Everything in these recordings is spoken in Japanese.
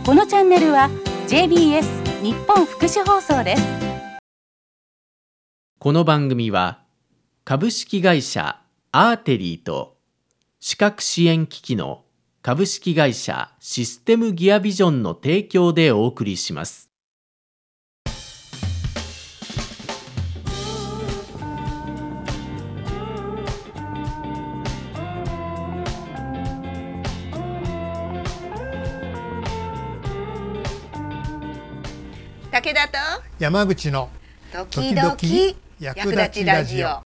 このチャンネルは JBS 日本福祉放送です。 この番組は株式会社アーテリーと視覚支援機器の株式会社システムギアビジョンの提供でお送りします。 武田と山口の時々役立ちラジオ。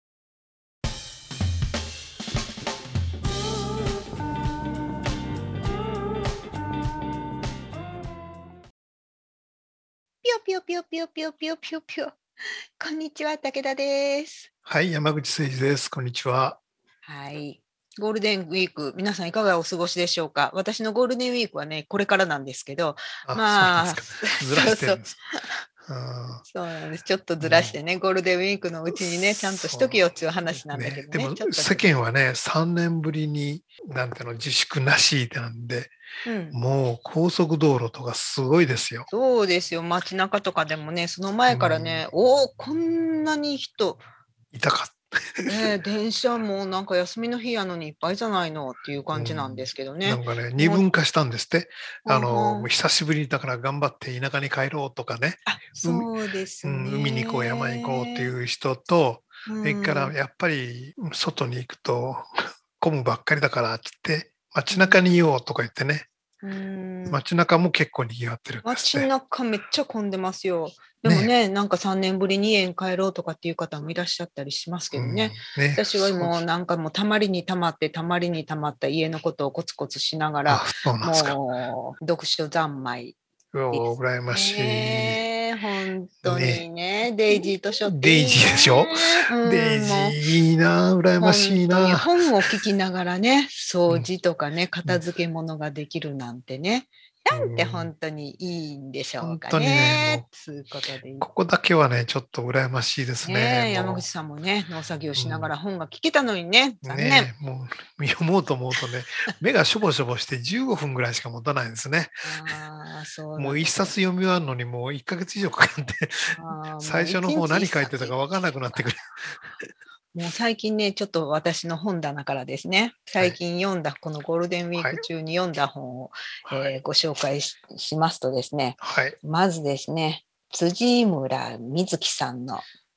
ピヨピヨピヨピヨピヨピヨピヨピヨ。こんにちは、武田です。 はい、山口誠二です。こんにちは。 はい。ゴールデンウィーク、皆さんいかがお過ごしでしょうか。私のゴールデンウィークはね、これからなんですけど、 そうなんですか。ずらしてるんです。 そうなんです。ちょっとずらしてね、ゴールデンウィークのうちにね、ちゃんとしとけよっていう話なんだけどね。 でも世間はね、3年ぶりに自粛なしなんで、もう高速道路とかすごいですよ。 そうですよ。街中とかでもね、その前からね、こんなに人いたか。 電車もなんか休みの日やのにいっぱいじゃないのっていう感じなんですけどね。 なんかね、二分化したんですって。もう久しぶりだから頑張って田舎に帰ろうとかね。 そうですね。 海に行こう、山に行こうっていう人と、それからやっぱり外に行くと混むばっかりだからって言って、街中にいようとか言ってね。街中も結構賑わってるんですね。 街中めっちゃ混んでますよ。でもね、なんか3年ぶりに家に帰ろうとかっていう方もいらっしゃったりしますけどね。私はもうなんかもうたまりにたまった家のことをコツコツしながら、もう読書三昧。 羨ましい。 本当にね、デイジー図書ってデイジーでしょ。デイジーいいな、羨ましいな。 本を聞きながらね、掃除とかね、片付け物ができるなんてね。なんて本当にいいんでしょうかね。本当にね、 ここだけはね、ちょっと羨ましいですね。 山口さんもね、農作業しながら本が聞けたのにね、残念。 もう読もうと思うとね、目がしょぼしょぼして15分ぐらいしか持たないんですね。もう一冊読み終わるのにもう1ヶ月以上かかって、最初の方何書いてたか分からなくなってくる。 もう最近ね、ちょっと私の本棚からですね、最近読んだ、このゴールデンウィーク中に読んだ本を、ご紹介 しますとですね、まずですね、辻村瑞希さんの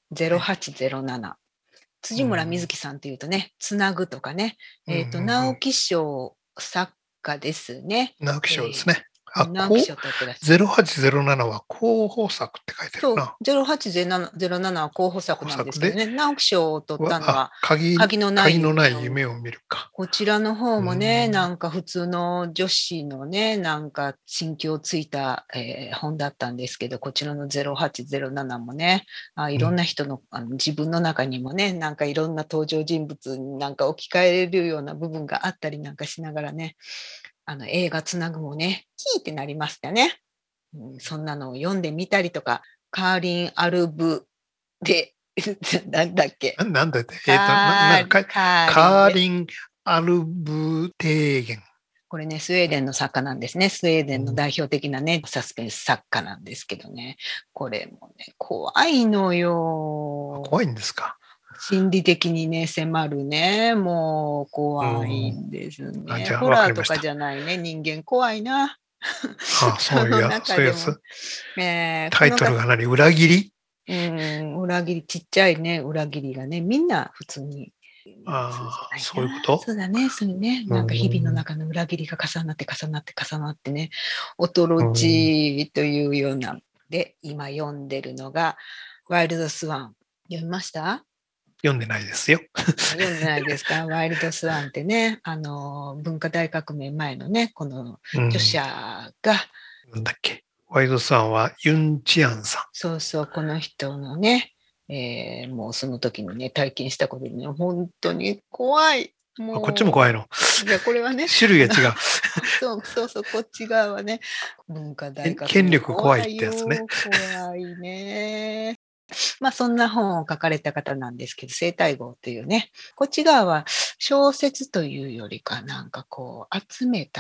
0807。辻村瑞希さんというとね、つなぐとかね、直木賞作家ですね。 直木賞ですね。0807は候補作って書いてるな。 そう、0807は候補作なんですけどね、直木賞を取ったのは鍵のない夢を見るか。 こちらの方もね、なんか普通の女子のね、なんか心境ついた、本だったんですけど、こちらの0807もね、いろんな人の、自分の中にもね、なんかいろんな登場人物になんか置き換えるような部分があったりなんかしながらね、映画つなぐもね、キーってなりましたね。そんなのを読んでみたりとか、カーリン・アルブで、なんだっけ。 なんだって、カーリン・アルブテーゲン。 これね、スウェーデンの作家なんですね。スウェーデンの代表的なね、サスペンス作家なんですけどね。これもね、怖いのよ。 怖いんですか。 心理的にね、迫るね、もう怖いんですね。ホラーとかじゃないね、人間怖いな。 そういうやつ。タイトルが何？裏切り？ 裏切り、ちっちゃいね、裏切りがね、みんな普通に。 そういうこと？ そうだね、そうね。なんか日々の中の裏切りが重なってね、恐ろしいというような。で、今読んでるのが、ワイルドスワン。読みました？ 読んでないですよ。 読んでないですか？ワイルドスワンってね、文化大革命前のね、この著者が、 なんだっけ、ワイルドスワンはユン・チアンさん。 そうそう、この人のね、もうその時にね、体験したことでね、本当に怖い。 もうこっちも怖いの。 いや、これはね、 種類が違う。 そう、こっち側はね、文化大革命。 権力怖いってやつね。 怖いね。まあそんな本を書かれた方なんですけど、生体号というね、こっち側は小説というよりかなんかこう集めた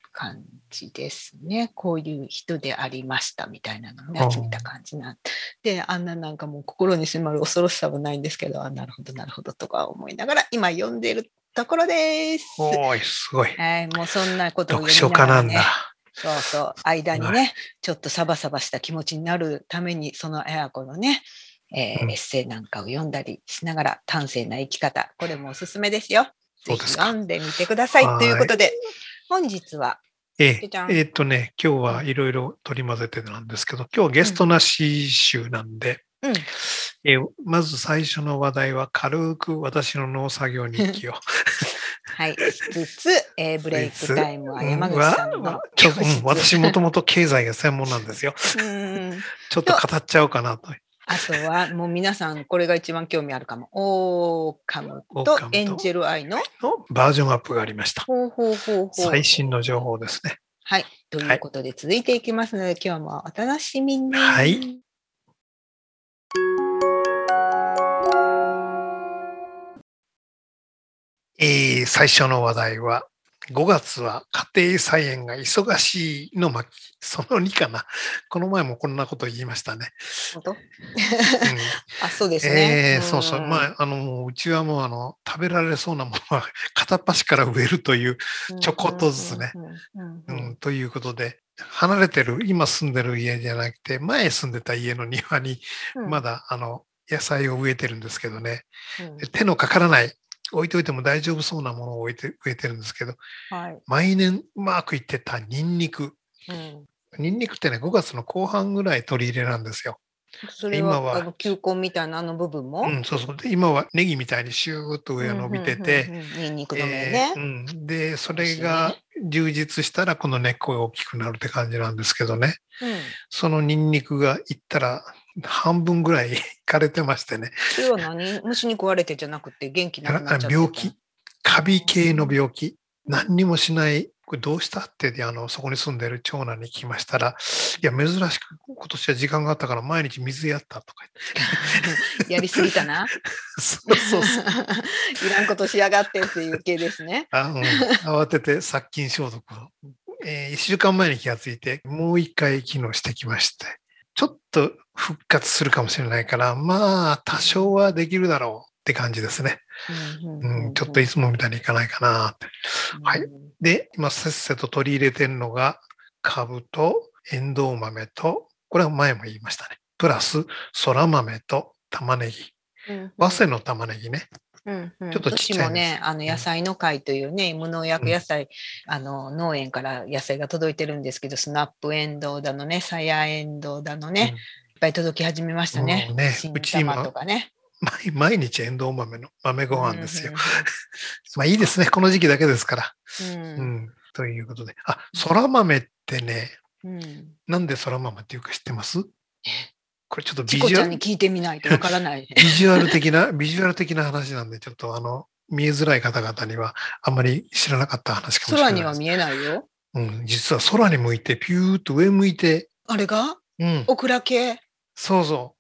感じですね。こういう人でありましたみたいなのがついた感じなんで、なんかもう心に迫る恐ろしさはないんですけど、なるほどなるほどとか思いながら今読んでるところです。 おーい、すごい。 はい、もうそんなことを読書読みながらね。 家なんだ。 そうそう、間にね、ちょっとサバサバした気持ちになるために、その綾子のね、エッセイなんかを読んだりしながら、端正な生き方、これもおすすめですよ。ぜひ読んでみてください。ということで、本日は、 今日はいろいろ取り混ぜてなんですけど、今日はゲストなし集なんで、まず最初の話題は軽く私の農作業日記を。 はい。しつつ、ブレイクタイムは山口さんの私もともと経済が専門なんですよ。ちょっと語っちゃおうかなと。 あとはもう皆さんこれが一番興味あるかも。オーカムとエンジェルアイのバージョンアップがありました。最新の情報ですね。 はい。ということで続いていきますので、今日もお楽しみに。 はい。最初の話題は、5月は家庭菜園が忙しいの巻、その2かな。この前もこんなこと言いましたね。 本当？そうですね。 そうそう。うちはもう食べられそうなものは片っ端から植えるという、ちょこっとずつね。ということで、離れてる、今住んでる家じゃなくて、前住んでた家の庭に、まだ野菜を植えてるんですけどね。手のかからない。置いといても大丈夫そうなものを植えてるんですけど、毎年うまくいってたニンニク。ニンニクってね、5月の後半ぐらい取り入れなんですよ。 それは球根みたいな部分も？ そうそう。で、今はネギみたいにシューッと上が伸びてて、 ニンニクの芽ね。 で、それが充実したらこの根っこが大きくなるって感じなんですけどね。そのニンニクがいったら半分ぐらい枯れてましてね。 それは虫に食われてじゃなくて元気なくなっちゃった？ 病気。カビ系の病気。何にもしない。これどうしたってそこに住んでる長男に聞きましたら、いや、珍しく今年は時間があったから毎日水やったとか言って。やりすぎたな。 そうそうそう。 いらんことしやがってっていう系ですね。 慌てて殺菌消毒を。1週間前に気がついて、もう一回機能してきまして、ちょっと復活するかもしれないから、まあ、多少はできるだろうって感じですね。ちょっといつもみたいにいかないかなって。はい。で、今、せっせと取り入れてるのが、カブとエンドウ豆と、これは前も言いましたね。プラス、そら豆と玉ねぎ。早生の玉ねぎね。ちょっとちっちゃいです。 私もね、野菜の会というね、無農薬野菜、農園から野菜が届いてるんですけど、スナップエンドウだのね、サヤエンドウだのね、いっぱい届き始めましたね。新玉とかね。 毎日エンドウ豆の豆ご飯ですよ。まあいいですね。この時期だけですから。ということで。そら豆ってね、なんでそら豆っていうか知ってます？これちょっとチコちゃんに聞いてみないとわからない。 ビジュアル的な話なんで、ちょっと見えづらい方々にはあんまり知らなかった話かもしれない。 空には見えないよ。 実は空に向いて、ピューっと上向いて。 あれが？オクラ系？ そうそう。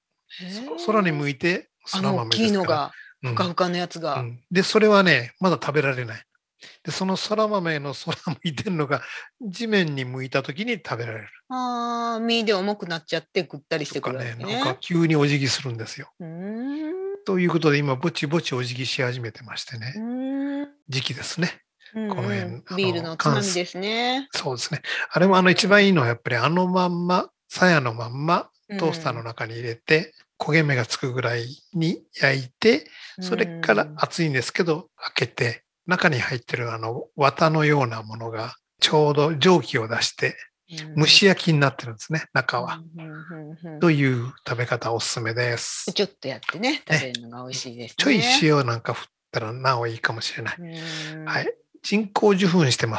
空に向いて、そら豆ですから。大きいのが、 ふかふかのやつが。 で、それはね、まだ食べられない。で、そのそら豆の空向いてるのが地面に向いたときに食べられる。 身で重くなっちゃってぐったりしてくるわけね。 なんか急にお辞儀するんですよ。ということで今ぼちぼちお辞儀し始めてましてね。時期ですね。この辺。 ビールのつまみですね。 そうですね。あれも一番いいのはやっぱりまんま、鞘のまんまトースターの中に入れて、焦げ目がつくぐらいに焼いて、それから熱いんですけど開けて、中に入ってる綿のようなものがちょうど蒸気を出して蒸し焼きになってるんですね、中は。という食べ方おすすめです。 ちょっとやってね、食べるのが美味しいですね。 ちょい塩なんか振ったらなおいいかもしれない。はい。人工受粉してます。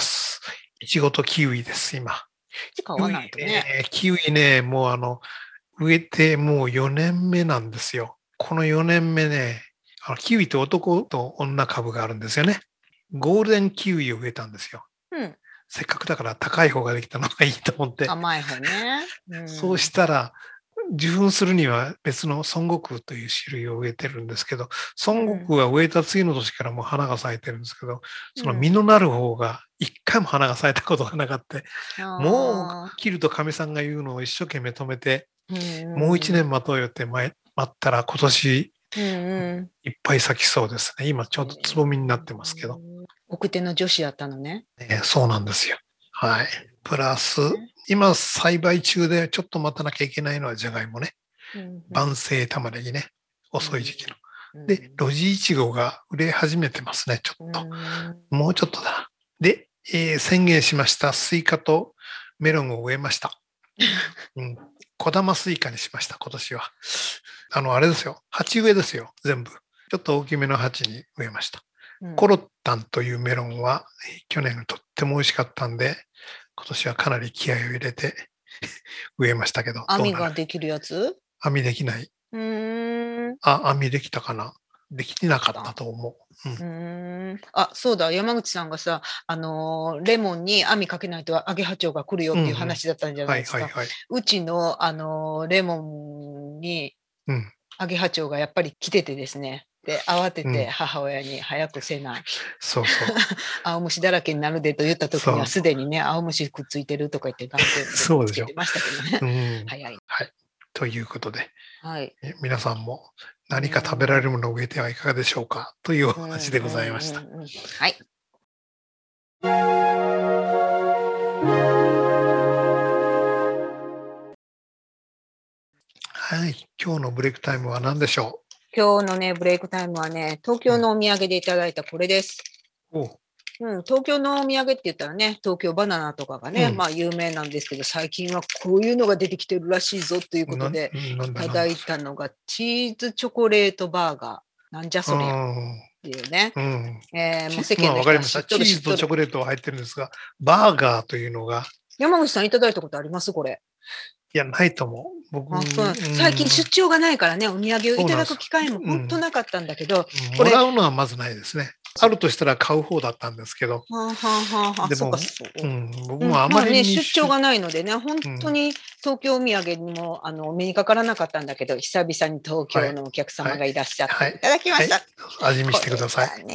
いちごとキウイです、今。 買わないとね。 キウイね、もう植えてもう4年目なんですよ。この4年目ね、キウイって男と女株があるんですよね。ゴールデンキウイを植えたんですよ。せっかくだから高い方ができたのがいいと思って。 甘い方ね。 そうしたら、 受粉するには別の孫悟空という種類を植えてるんですけど、孫悟空が植えた次の年からもう花が咲いてるんですけど、その実のなる方が一回も花が咲いたことがなかった。もう切るとかみさんが言うのを一生懸命止めて、もう一年待とうよって待ったら今年いっぱい咲きそうですね。今ちょうどつぼみになってますけど。 奥手の女子やったのね。 そうなんですよ。はい。プラス、今栽培中でちょっと待たなきゃいけないのはじゃがいもね。晩生玉ねぎね。遅い時期の。で、露地イチゴが売れ始めてますね、ちょっと。もうちょっとだ。で、宣言しましたスイカとメロンを植えました。小玉スイカにしました、今年は。あれですよ。鉢植えですよ、全部。ちょっと大きめの鉢に植えました。コロッタンというメロンは去年とっても美味しかったんで、今年はかなり気合を入れて植えましたけど。 網ができるやつ？ 網できない。網できたかな？できてなかったと思う。 そうだ、山口さんがさ、レモンに網かけないとアゲハチョウが来るよっていう話だったんじゃないですか。うちの、レモンにアゲハチョウがやっぱり来ててですね。で、慌てて母親に早くせない。 そうそう。 青虫だらけになるでと言った時にはすでにね、青虫くっついてるとか言って眼鏡つけてましたけどね。早い。 はい。ということで、 はい、 皆さんも何か食べられるものを植えてはいかがでしょうかというお話でございました。 はい。 はい。今日のブレイクタイムは何でしょう？ 今日のね、ブレイクタイムはね、東京のお土産でいただいたこれです。東京のお土産って言ったらね、東京バナナとかがね、有名なんですけど、最近はこういうのが出てきてるらしいぞということで、いただいたのがチーズチョコレートバーガー。なんじゃそりゃっていうね。もう世間の人は知っとる。 チーズとチョコレートは入ってるんですが、バーガーというのが。 山口さんいただいたことありますこれ？ いや、ないと思う。 最近出張がないからね、お土産をいただく機会も本当なかったんだけど。 もらうのはまずないですね。あるとしたら買う方だったんですけど。でも、僕もあまりに出張がないのでね、本当に東京お土産にも目にかからなかったんだけど、久々に東京のお客様がいらっしゃっていただきました。 味見してください。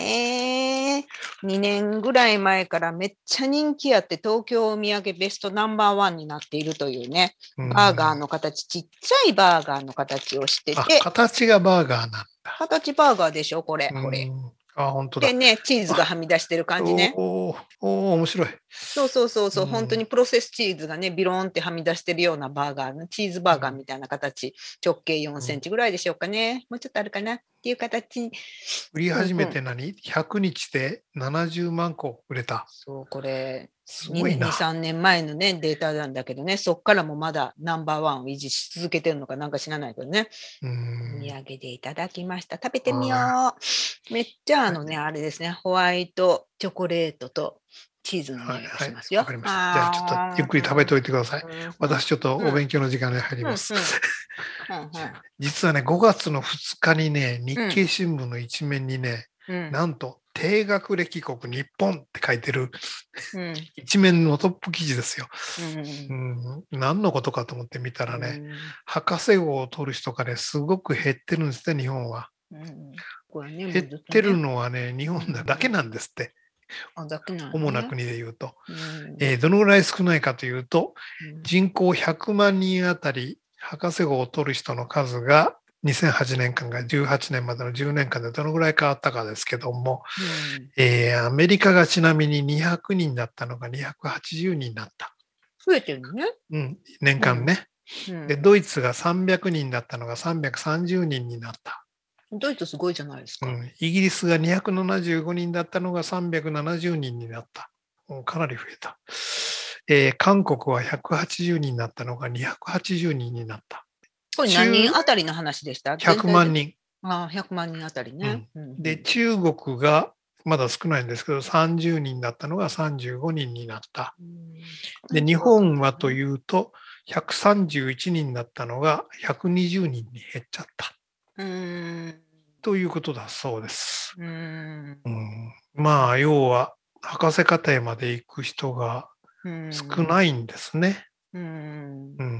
2年ぐらい前からめっちゃ人気あって、東京お土産ベストナンバー1になっているというね、バーガーの形、ちっちゃいバーガーの形をしてて。 形がバーガーなんだ。 形バーガーでしょ、これ。 本当だ。 でね、チーズがはみ出してる感じね。 面白い。 そう、本当にプロセスチーズがね、ビローンってはみ出してるようなバーガーの、チーズバーガーみたいな形、直径4センチぐらいでしょうかね。もうちょっとあるかなっていう形。 売り始めて100日で70万個売れた。 そう、これ、2、3年前のね、データなんだけどね、そっからもまだナンバーワンを維持し続けてるのかなんか知らないけどね。お土産でいただきました。食べてみよう。めっちゃあれですね、ホワイトチョコレートとチーズの匂いがしますよ。 わかりました。じゃあちょっとゆっくり食べておいてください。私ちょっとお勉強の時間に入ります。実はね、5月の2日にね、日経新聞の一面にね、なんと低学歴国日本って書いてる、一面のトップ記事ですよ。何のことかと思って見たらね、博士号を取る人がね、すごく減ってるんですね、日本は。減ってるのはね、日本だけなんですって。主な国で言うと。どのぐらい少ないかというと、人口100万人あたり博士号を取る人の数が2008年間が18年までの10年間でどのぐらい変わったかですけども、アメリカがちなみに200人だったのが280人になった。 増えてるね。 年間ね。で、ドイツが300人だったのが330人になった。 ドイツすごいじゃないですか。 イギリスが275人だったのが370人になった。かなり増えた。韓国は180人だったのが280人になった。 これ何人あたりの話でした？ 100万人。 100万人あたりね。 で、中国がまだ少ないんですけど、30人だったのが35人になった。で、日本はというと、131人だったのが120人に減っちゃった。ということだそうです。まあ、要は、博士課程まで行く人が少ないんですね。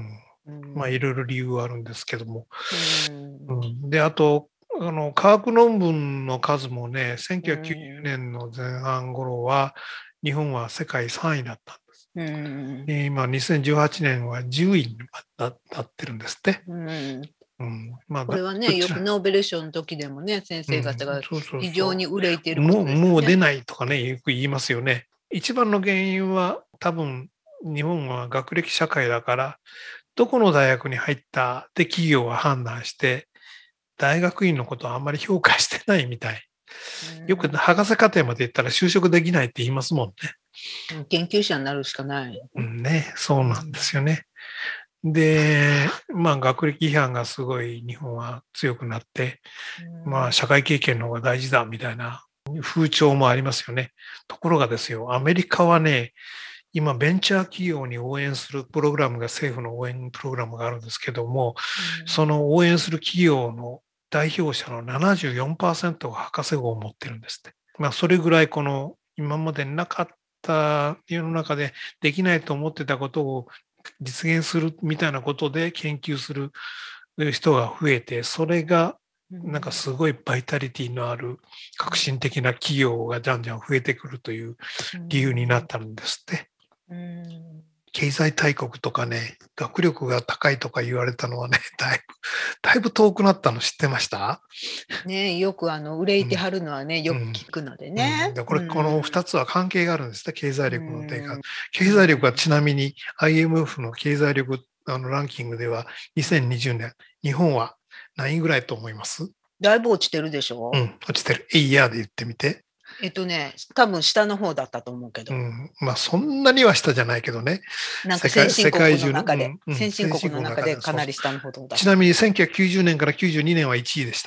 まあいろいろ理由はあるんですけども。で、あと、科学論文の数もね、1990年の前半頃は、日本は世界3位だったんです。で今、2018年は10位になってるんですって。 まあ、これはね、よくノーベル賞の時でもね、先生方が非常に憂いていることですね。 もう出ないとかね、よく言いますよね。一番の原因は、多分、日本は学歴社会だから、どこの大学に入ったって企業は判断して、大学院のことはあんまり評価してないみたい。よく博士課程まで行ったら就職できないって言いますもんね。研究者になるしかない。 ね、そうなんですよね。で、まあ学歴批判がすごい日本は強くなって、まあ社会経験の方が大事だみたいな風潮もありますよね。ところがですよ、アメリカはね、今ベンチャー企業に応援するプログラムが政府の応援プログラムがあるんですけども、その応援する企業の代表者の 74% が博士号を持ってるんですって。まあそれぐらいこの今までなかった世の中でできないと思ってたことを実現するみたいなことで研究する人が増えて、それがなんかすごいバイタリティのある革新的な企業がじゃんじゃん増えてくるという理由になったんですって。経済大国とかね、学力が高いとか言われたのはね、だいぶ遠くなったの知ってました？ ね、よく憂いてはるのはね、よく聞くのでね。 この2つは関係があるんですね、経済力の低下。経済力はちなみに IMF の経済力ランキングでは2020年、日本は何位ぐらいと思います？ だいぶ落ちてるでしょ？ 落ちてる。いやで言ってみて。 多分下の方だったと思うけど。 まあそんなには下じゃないけどね。 なんか先進国の中で、先進国の中でかなり下の方だった。 ちなみに1990年から92年は1位でした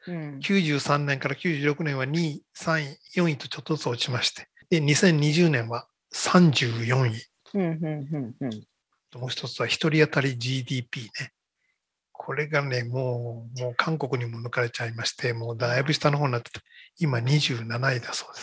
。93年から96年は2位、3位、4位とちょっとずつ落ちまして。で、2020年は34位。もう一つは一人当たり GDP ね。これがね、もう韓国にも抜かれちゃいまして、もうだいぶ下の方になってて、今27位だそうです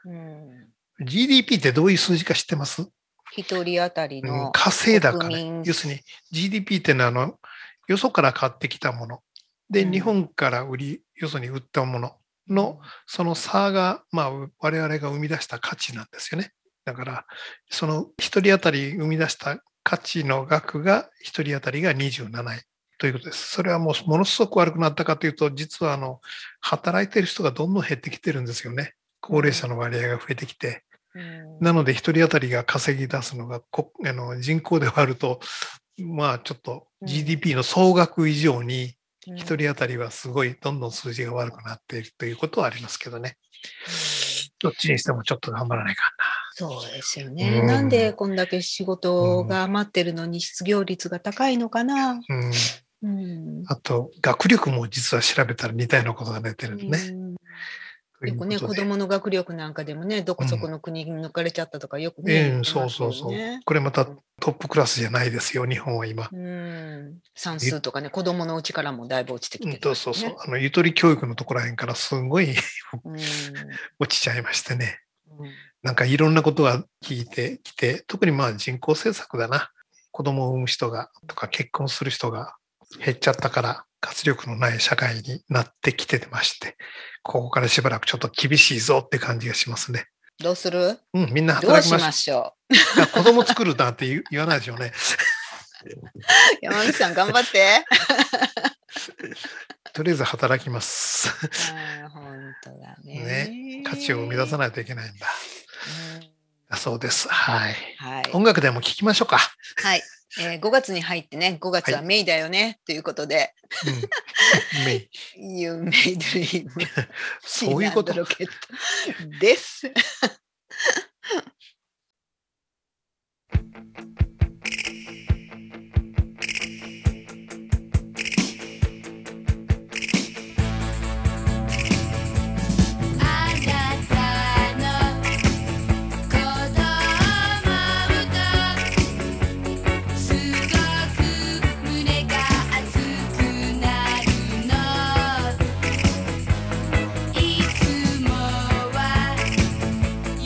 。GDP ってどういう数字か知ってます？ 一人当たりの稼いだ金。要するに GDP ってのはよそから買ってきたもの。で、日本からよそに売ったものの、その差が、まあ、我々が生み出した価値なんですよね。だから、その一人当たり生み出した価値の額が、一人当たりが27位。ということです。それはものすごく悪くなったかというと、実は働いている人がどんどん減ってきてるんですよね。高齢者の割合が増えてきて。なので、一人当たりが稼ぎ出すのが人口で割ると、まあちょっと GDP の総額以上に、一人当たりはすごいどんどん数字が悪くなっているということはありますけどね。どっちにしてもちょっと頑張らないかな。 そうですよね。なんでこんだけ仕事が余ってるのに失業率が高いのかな。 あと、学力も実は調べたら似たようなことが出てるんですね。 よくね、子供の学力なんかでもね、どこそこの国に抜かれちゃったとかよくね。 そう。これまたトップクラスじゃないですよ、日本は今。 算数とかね、子供のうちからもだいぶ落ちてきてる、 そう。ゆとり教育のところらへんからすごい落ちちゃいましてね。なんかいろんなことが聞いてきて、特にまあ人口政策だな。子供を産む人がとか結婚する人が減っちゃったから活力のない社会になってきてまして、ここからしばらくちょっと厳しいぞって感じがしますね。 どうする？ みんな働きましょう。 どうしましょう。子供作るなんて言わないでしょうね。 山口さん頑張って。 とりあえず働きます。 本当だね。 価値を生み出さないといけないんだ。そうです。はい。音楽でも聴きましょうか。 はい。5月に入ってね、5月はメイだよね、ということで。 メイ。 You may dream. そういうことロケットです。 いつもは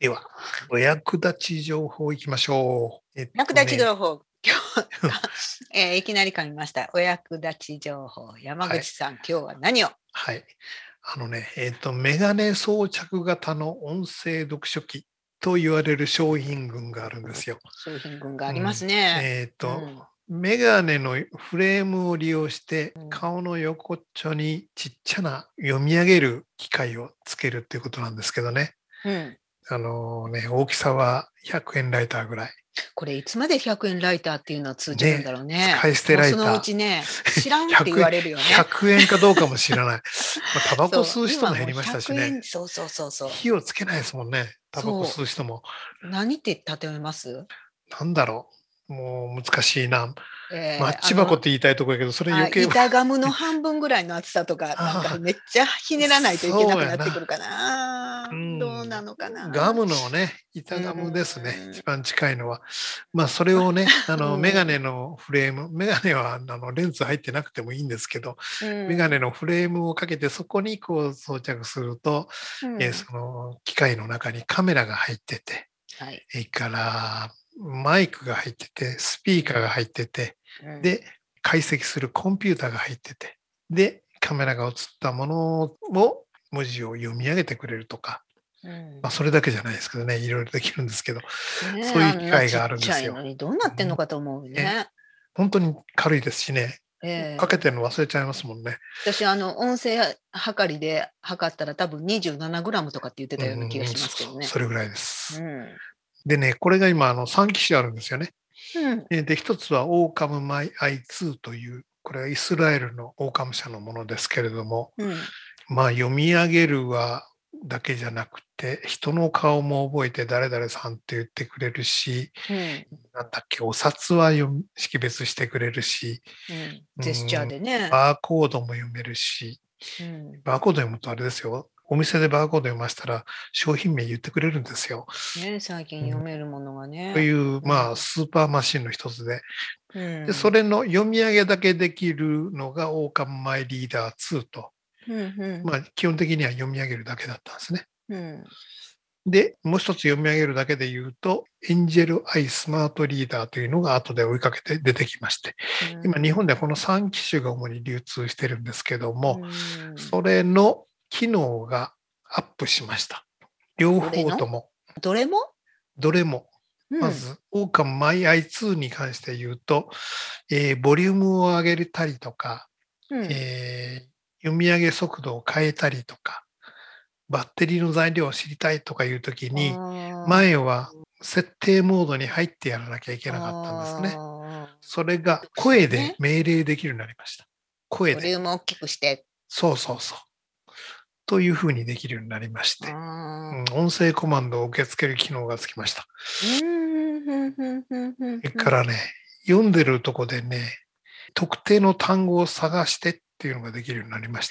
では、お役立ち情報いきましょう。 役立ち情報、今日、いきなり噛みました。お役立ち情報。山口さん、今日は何を？ はい。メガネ装着型の音声読書機と言われる商品群があるんですよ。 商品群がありますね。 メガネのフレームを利用して顔の横っちょにちっちゃな読み上げる機械をつけるっていうことなんですけどね。大きさは100円ライターぐらい。 これいつまで100円ライターっていうのは通じるんだろうね。 使い捨てライター。 そのうちね、知らんって言われるよね。 100円かどうかも知らない。タバコ吸う人も減りましたしね。 そう。 火をつけないですもんね。タバコ吸う人も。 何って例えます？ なんだろう。もう難しいな。マッチ箱って言いたいところやけど、それ余計。 板ガムの半分ぐらいの厚さとか、なんかめっちゃひねらないといけなくなってくるかな。どうなのかな。 ガムのね、板ガムですね。一番近いのは。まあ、それをね、メガネのフレーム、メガネはレンズ入ってなくてもいいんですけど、メガネのフレームをかけて、そこにこう装着すると、その機械の中にカメラが入ってて、それからマイクが入ってて、スピーカーが入ってて、で、解析するコンピューターが入ってて、で、カメラが映ったものを文字を読み上げてくれるとか、まあそれだけじゃないですけどね、いろいろできるんですけど、そういう機械があるんですよ。 ちっちゃいのにどうなってんのかと思うね。 本当に軽いですしね、かけてるの忘れちゃいますもんね。 私、音声測りで測ったら多分27グラムとかって言ってたような気がしますけどね。 それぐらいです。でね、これが今3機種あるんですよね。で、一つはオーカムマイ i2 という、これはイスラエルのオーカム社のものですけれども、まあ読み上げるだけじゃなくて、人の顔も覚えて誰々さんって言ってくれるし、なんだっけ、お札は識別してくれるし、 ジェスチャーでね。 バーコードも読めるし、バーコード読むとあれですよ。お店でバーコード読ましたら商品名言ってくれるんですよ。 ね、最近読めるものがね。 という、まあ、スーパーマシンの一つで、で、それの読み上げだけできるのがオーカムマイリーダー2と、まあ、基本的には読み上げるだけだったんですね。で、もう一つ読み上げるだけで言うと、エンジェルアイスマートリーダーというのが後で追いかけて出てきまして、今日本ではこの3機種が主に流通してるんですけども、それの機能がアップしました。両方とも。 どれも。 まず、オーカムマイ i2 に関して言うと、ボリュームを上げたりとか、読み上げ速度を変えたりとか、バッテリーの材料を知りたいとかいうときに、前は設定モードに入ってやらなきゃいけなかったんですね。それが声で命令できるようになりました。声で。 ボリュームを大きくして。 そう。というふうにできるようになりまして、音声コマンドを受け付ける機能がつきました。それからね、読んでるとこでね、特定の単語を探してっていうのができるようになりまして、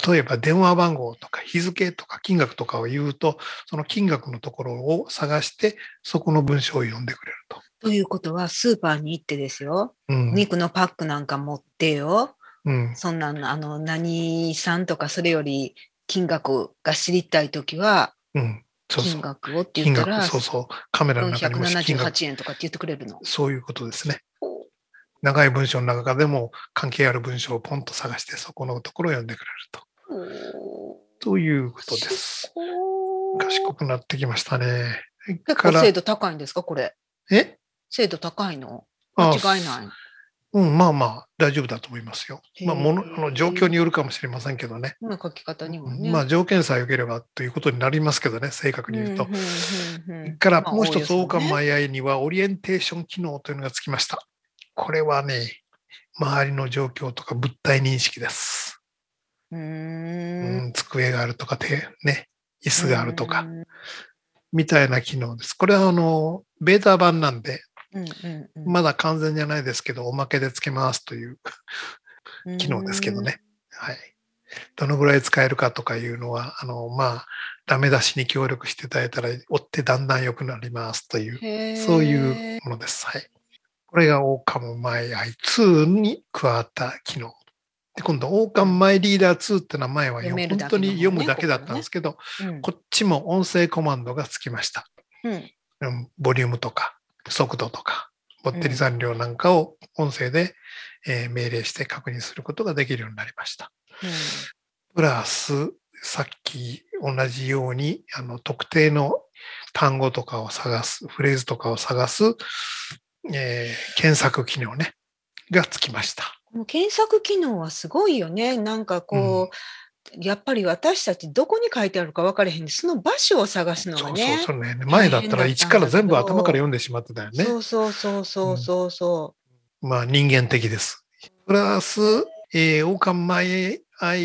例えば電話番号とか日付とか金額とかを言うと、その金額のところを探して、そこの文章を読んでくれると。 ということは、スーパーに行ってですよ、肉のパックなんか持ってよ、そんな何さんとかそれより金額が知りたいときは、金額をって言ったら、 カメラの中にも 478円とかって言ってくれるの。 そういうことですね。長い文章の中でも関係ある文章をポンと探して、そこのところを読んでくれると。ということです。賢くなってきましたね。 結構精度高いんですか、これ。精度高いの？間違いない。 まあ大丈夫だと思いますよ。まあ状況によるかもしれませんけどね。 書き方にもね。 まあ条件さえ良ければということになりますけどね、正確に言うと。からもう一つ、オーカムマイアイにはオリエンテーション機能というのがつきました。これはね、周りの状況とか物体認識です。机があるとかね、椅子があるとか、みたいな機能です。これはベータ版なんで、まだ完全じゃないですけど、おまけでつけますという機能ですけどね。はい。どのぐらい使えるかとかいうのは、まあ、ダメ出しに協力していただいたら、追ってだんだん良くなりますという、そういうものです。はい。これがオーカムマイ i2 に加わった機能で、今度、オーカンマイリーダー2って名前は読める本当だけの方ねに読むだけだったんですけど、こっちも音声コマンドがつきました。ボリュームとか、速度とか、ボッテリ残量なんかを音声で、命令して確認することができるようになりました。プラス、さっき同じように、特定の単語とかを探す、フレーズとかを探す、検索機能ね、がつきました。 検索機能はすごいよね。なんかこう、やっぱり私たちどこに書いてあるか分からへんで、その場所を探すのがね。 そうね。前だったら一から全部頭から読んでしまってたよね。 そう。 まあ人間的です。プラス、オーカンマイ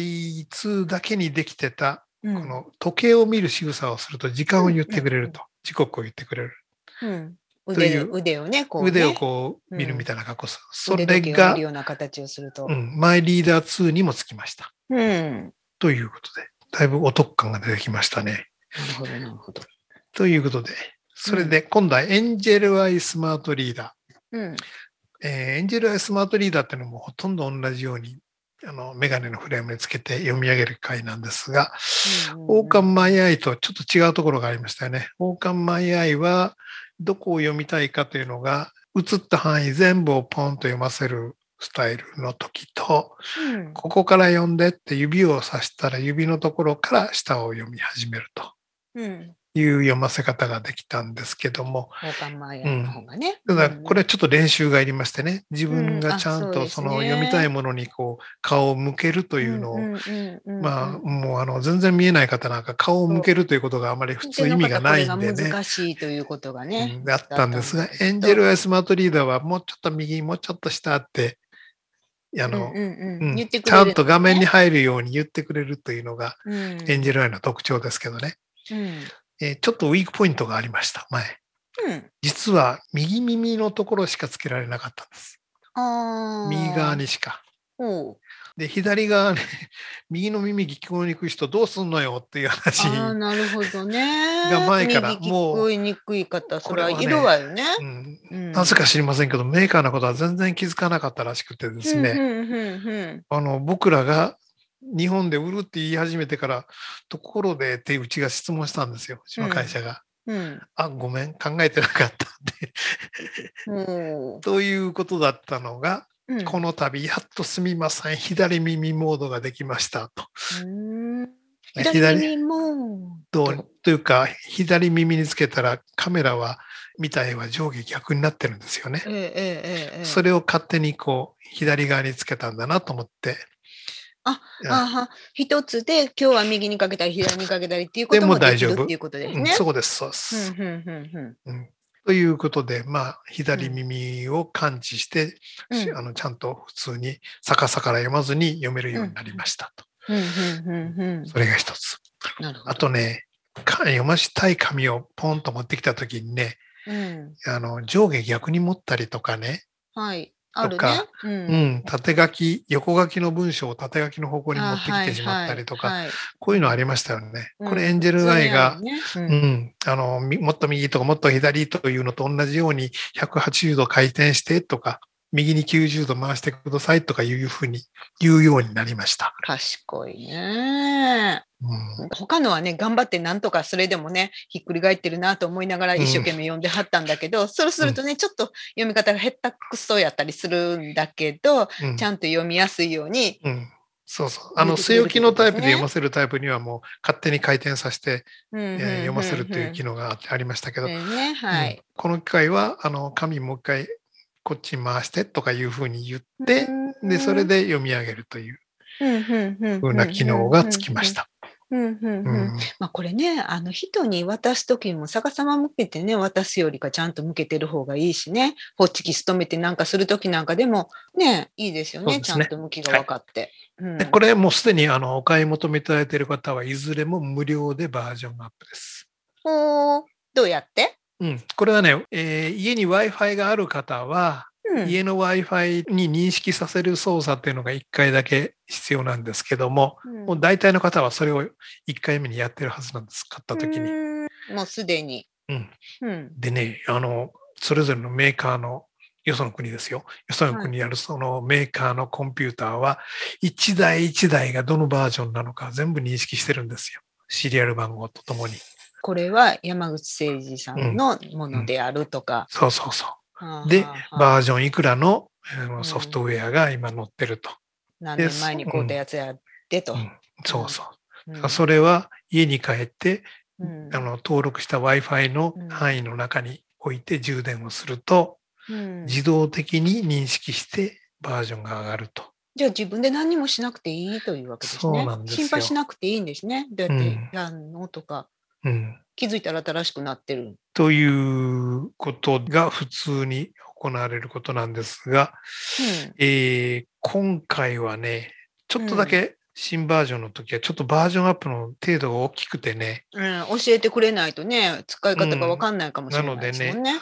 2だけにできてた、この時計を見る仕草をすると時間を言ってくれると、時刻を言ってくれる。 腕をね、こうね。 腕をこう見るみたいな格好する。それ腕時計を見るような形をすると。 マイリーダー2にもつきました。ということで、だいぶお得感が出てきましたね。 なるほど。 ということで、それで今度はエンジェルアイスマートリーダー。エンジェルアイスマートリーダーっていうのもほとんど同じように、メガネのフレームにつけて読み上げる回なんですが、オーカンマイアイとちょっと違うところがありましたよね。オーカンマイアイはどこを読みたいかというのが、映った範囲全部をポンと読ませるスタイルの時と、ここから読んでって指をさしたら指のところから下を読み始めるという読ませ方ができたんですけども、 オーカンマイアイの方がね。 ただこれちょっと練習がいりましてね、自分がちゃんとその読みたいものにこう顔を向けるというのを、まあもう全然見えない方なんか顔を向けるということがあまり普通意味がないんでね。 難しいということがね。 あったんですが、エンジェルアイスマートリーダーはもうちょっと右、もうちょっと下ってちゃんと画面に入るように言ってくれるというのが、エンジェルアイの特徴ですけどね。ちょっとウィークポイントがありました、前。実は右耳のところしかつけられなかったんです。右側にしか。で、左側ね、右の耳聞こえにくい人どうすんのよっていう話が前からもう。 聞こえにくい方、それはいるわよね。 なぜか知りませんけど、メーカーのことは全然気づかなかったらしくてですね。僕らが日本で売るって言い始めてから、ところでってうちが質問したんですよ、うちの会社が。ごめん、考えてなかったって。ということだったのが、この度、やっとすみません、左耳モードができましたと。 左耳モードというか、左耳につけたらカメラは見た絵は上下逆になってるんですよね。それを勝手にこう左側につけたんだなと思って。 一つで今日は右にかけたり左にかけたりっていうこともできるっていうことですね。 そうです、そうです。ということで、まあ、左耳を感知して、ちゃんと普通に逆さから読まずに読めるようになりましたと。それが一つ。あとね、読ましたい紙をポンと持ってきたときにね、上下逆に持ったりとかね、とか、縦書き、横書きの文章を縦書きの方向に持ってきてしまったりとか、こういうのありましたよね。これエンジェルアイが、もっと右とかもっと左というのと同じように180度回転してとか、右に90度回してくださいとかいうふうに言うようになりました。 賢いね。他のはね、頑張ってなんとかそれでもね、ひっくり返ってるなと思いながら一生懸命読んではったんだけど、そうするとね、ちょっと読み方が下手くそやったりするんだけど、ちゃんと読みやすいように。 そうそう。据え置きのタイプで読ませるタイプにはもう勝手に回転させて読ませるという機能がありましたけど、この機会は紙もう一回こっちに回してとかいうふうに言って、で、それで読み上げるというふうな機能がつきました。 これね、人に渡すときも逆さま向けてね、渡すよりかちゃんと向けてる方がいいしね、ホッチキス止めてなんかするときなんかでもね、いいですよね、ちゃんと向きが分かって。 これもうすでにお買い求めいただいている方はいずれも無料でバージョンアップです。 どうやって？ これはね、家に Wi-Fi がある方は、家の Wi-Fi に認識させる操作っていうのが1回だけ必要なんですけども、もう大体の方はそれを1回目にやってるはずなんです、買った時に。 もうすでに。 でね、それぞれのメーカーのよその国ですよ。よその国にあるそのメーカーのコンピューターは、一台一台がどのバージョンなのか全部認識してるんですよ。シリアル番号とともに。 これは山口誠二さんのものであるとか。 そうそうそう。 はあで、 はあバージョンいくらのソフトウェアが今載ってると。 何年前に買うたやつやってと。 そうそう。 うんそれは家に帰って、 うん登録した Wi-Fi の範囲の中に置いて充電をすると、 うん自動的に認識してバージョンが上がると。 じゃあ自分で何もしなくていいというわけですね。 そうなんですよ心配しなくていいんですね。どうやってやんのとか。 うん。 気づいたら新しくなってる。 ということが普通に行われることなんですが、今回はね、ちょっとだけ新バージョンの時はちょっとバージョンアップの程度が大きくてね、 教えてくれないとね、使い方が分かんないかもしれないですもんね。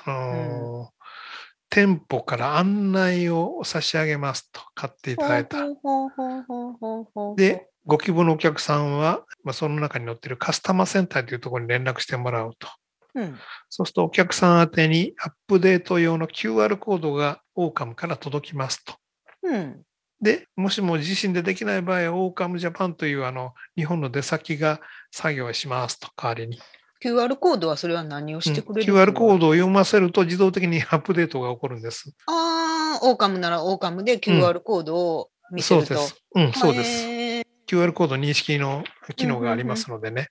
店舗から案内を差し上げますと買っていただいた。で、ご希望のお客さんは、その中に載っているカスタマーセンターというところに連絡してもらうと。そうするとお客さん宛てにアップデート用の QR コードが Oocam から届きますと。で、もしも自身でできない場合は Oocam Japan という日本の出先が作業しますと、代わりに。 QR コードはそれは何をしてくれる ?QR コードを読ませると自動的にアップデートが起こるんです。 Oocam なら Oocam で QR コードを見せると。 そうです。QR コード認識の機能がありますのでね。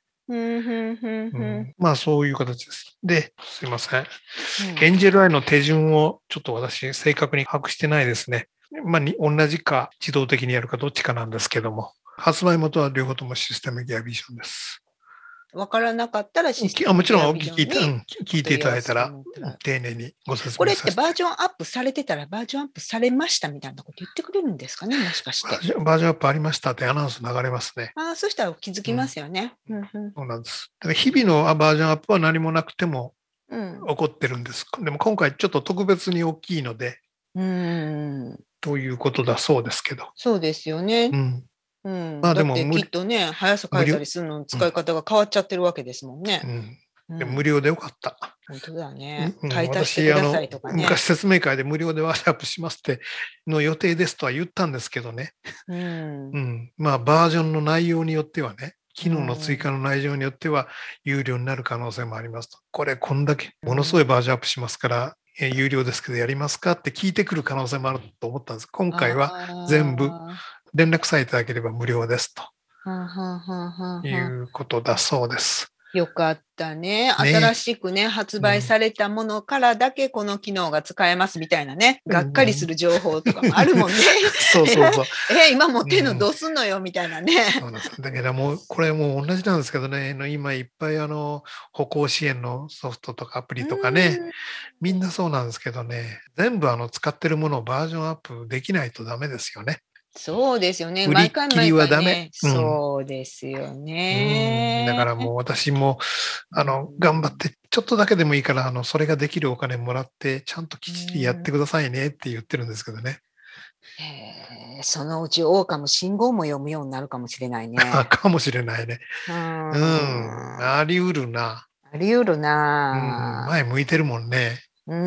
そういう形です。で、すいません。エンジェルアイの手順をちょっと私正確に把握してないですね。同じか自動的にやるかどっちかなんですけども、発売元は両方ともシステムギアビジョンです。 わからなかったらシステムもちろん聞いていただいたら丁寧にご説明させて。 これってバージョンアップされてたらバージョンアップされましたみたいなこと言ってくれるんですかね、もしかして。 バージョンアップありましたってアナウンス流れますね。 そしたら気づきますよね。 そうなんです。だから日々のバージョンアップは何もなくても起こってるんです。でも今回ちょっと特別に大きいので、ということだそうですけど。 そうですよね。だってきっとね、速さ変えたりするの使い方が変わっちゃってるわけですもんね。 で無料でよかった。 本当だね。買い足してくださいとかね。 昔説明会で無料でワーションアップしますっての予定ですとは言ったんですけどね。バージョンの内容によってはね、機能の追加の内容によっては有料になる可能性もありますと。これこんだけものすごいバージョンアップしますから、有料ですけどやりますかって聞いてくる可能性もあると思ったんです。今回は全部連絡さえいただければ無料ですということだそうです。 よかったね。新しくね、発売されたものからだけこの機能が使えますみたいなね、がっかりする情報とかもあるもんね。 そうそうそう。 今持ってんのどうすんのよみたいなね。 そうなんです。だけどこれもう同じなんですけどね、今いっぱい歩行支援のソフトとかアプリとかね、みんなそうなんですけどね、全部使ってるものをバージョンアップできないとダメですよね。 そうですよね。 売りっきりはダメ。 そうですよね。 だからもう私も頑張ってちょっとだけでもいいからそれができるお金もらってちゃんときっちりやってくださいねって言ってるんですけどね。 そのうちOocam信号も読むようになるかもしれないね。 かもしれないね。あり得るな。 あり得るな。 前向いてるもんね。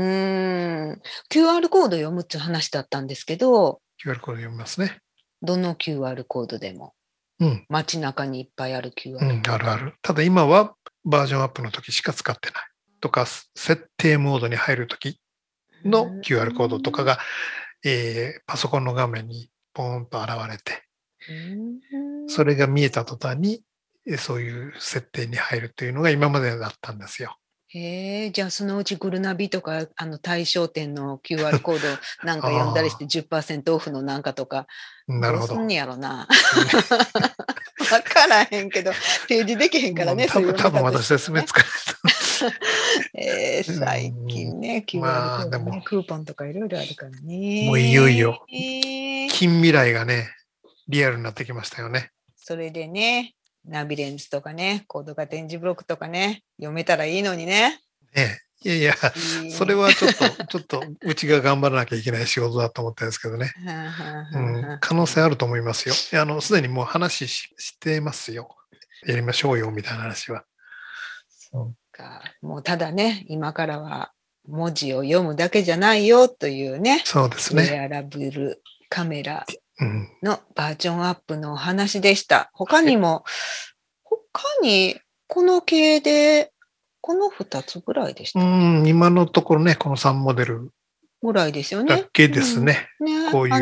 QR コード読むって話だったんですけど、 QR コード読みますね。 どの QR コードでも。街中にいっぱいある QR コード。 あるある。ただ今はバージョンアップの時しか使ってない。とか、設定モードに入る時の QR コードとかが、パソコンの画面にポーンと現れて、それが見えた途端に、そういう設定に入るというのが今までだったんですよ。 じゃあそのうちグルナビとか大商店の QR コードなんか読んだりして 10% オフのなんかとかなるほど。 どうすんやろな。分からへんけど提示できへんからね。 多分私説明使え最近ね QR コードね、クーポンとかいろいろあるからね。 もういよいよ近未来がねリアルになってきましたよね。 それでね。ナビレンズとかね、コード化点字ブロックとかね、読めたらいいのにね。 いや、それはちょっとうちが頑張らなきゃいけない仕事だと思ってるんですけどね。可能性あると思いますよ。すでにもう話してますよ。やりましょうよみたいな話は。 そうか。もうただね、今からは文字を読むだけじゃないよというね、 そうですウェね。 アラブルカメラうん。 のバージョンアップのお話でした。他にこの系で、この2つぐらいでした。 今のところね、この3モデルぐらいですよね。 だけですね。 ね、 こういう。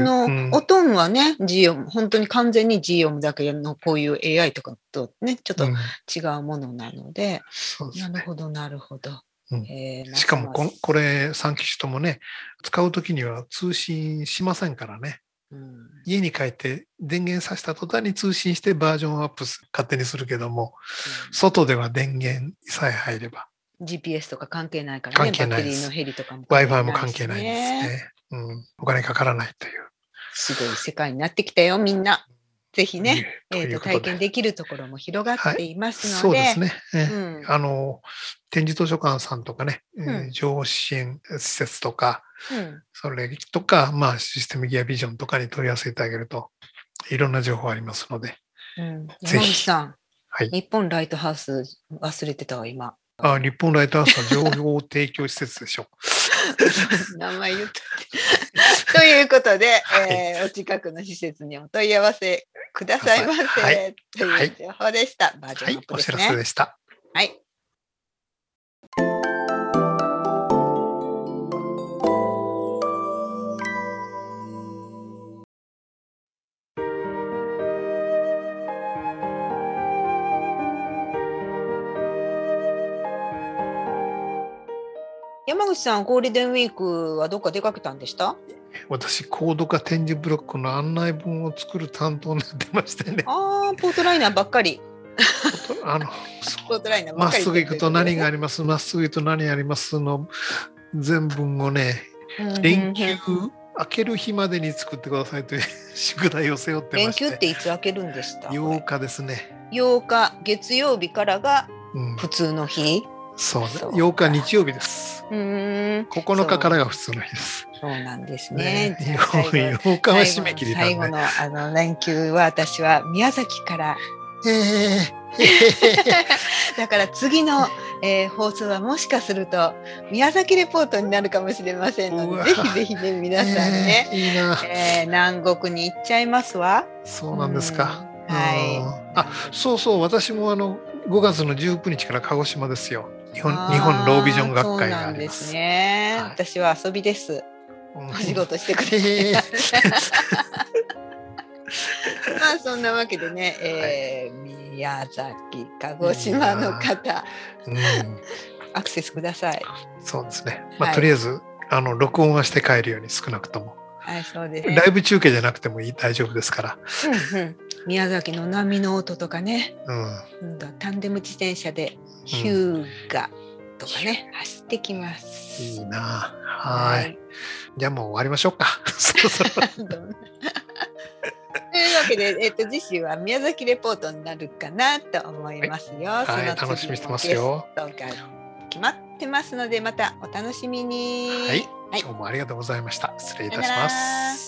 おとんはね、G 読む、本当に完全に G 読むだけのこういう AI とかとね、ちょっと違うものなので、 そうですね。 なるほど、なるほど。 しかもこれ3機種ともね、使うときには通信しませんからね。家に帰って電源させた途端に通信してバージョンアップ勝手にするけども、外では電源さえ入れば。 GPS とか関係ないからね、バッテリーのヘリとかも関係ないです。Wi-Fi も関係ないですね。お金かからないという。 すごい世界になってきたよ、みんな。ぜひね、体験できるところも広がっていますので。 そうですね。展示図書館さんとかね、情報支援施設とか、それとか、システムギアビジョンとかに問い合わせてあげると、いろんな情報ありますので。 山口さん、日本ライトハウス忘れてたわ、今。 日本ライトハウスは情報提供施設でしょ。 名前言ったって。ということで、お近くの施設にお問い合わせくださいませ、という情報でした。バージョンアップですね。 お知らせでした。 はい。山口さん、ゴールデンウィークはどっか出かけたんでした？ 私、コード化展示ブロックの案内文を作る担当になってましてね。 ポートライナーばっかり。ポートライナーばっかり。 まっすぐ行くと何があります、まっすぐ行くと何がありますの全文をね、連休明ける日までに作ってくださいという宿題を背負ってまして。 連休っていつ明けるんでした ？8日ですね。 8日、月曜日からが普通の日。 そうね。8日日曜日です。9日からが普通の日です。 そうなんですね。 8日は締め切りなんで。 最後の連休は私は宮崎から。だから次の、放送はもしかすると宮崎レポートになるかもしれませんので、ぜひぜひね、皆さんね、 いいな。 南国に行っちゃいますわ。 そうなんですか。 はい。 そうそう、私も5月の19日から鹿児島ですよ。日本ロービジョン学会があります。 そうなんですね。私は遊びです。お仕事してくれて。そんなわけでね、宮崎、鹿児島の方、アクセスください。 そうですね。とりあえず録音はして帰るように、少なくとも。 はい、そうですね。 ライブ中継じゃなくても大丈夫ですから。 宮崎の波の音とかね、タンデム自転車でヒューガとかね、走ってきます。 いいな。はい。じゃあもう終わりましょうか。 というわけで、次週は宮崎レポートになるかなと思いますよ。 楽しみにしてますよ。 その次もゲストが決まってますので、またお楽しみに。 はい。今日もありがとうございました。失礼いたします。